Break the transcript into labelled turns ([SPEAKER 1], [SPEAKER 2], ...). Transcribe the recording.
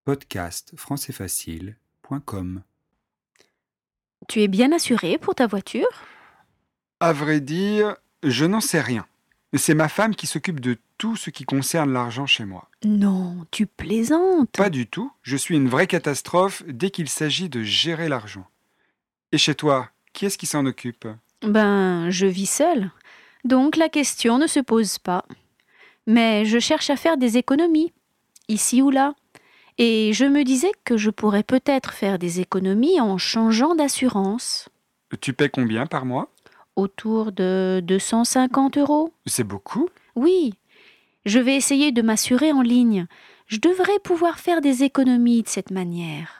[SPEAKER 1] podcastfrancaisfacile.com.
[SPEAKER 2] Tu es bien assuré pour ta voiture?
[SPEAKER 1] À vrai dire, je n'en sais rien. C'est ma femme qui s'occupe de tout ce qui concerne l'argent chez moi.
[SPEAKER 2] Non, tu plaisantes.
[SPEAKER 1] Pas du tout, je suis une vraie catastrophe dès qu'il s'agit de gérer l'argent. Et chez toi, qui est-ce qui s'en occupe?
[SPEAKER 2] Je vis seule. Donc la question ne se pose pas. Mais je cherche à faire des économies, ici ou là. Et je me disais que je pourrais peut-être faire des économies en changeant d'assurance.
[SPEAKER 1] Tu paies combien par mois?
[SPEAKER 2] Autour de 250 €.
[SPEAKER 1] C'est beaucoup?
[SPEAKER 2] Oui, je vais essayer de m'assurer en ligne. Je devrais pouvoir faire des économies de cette manière.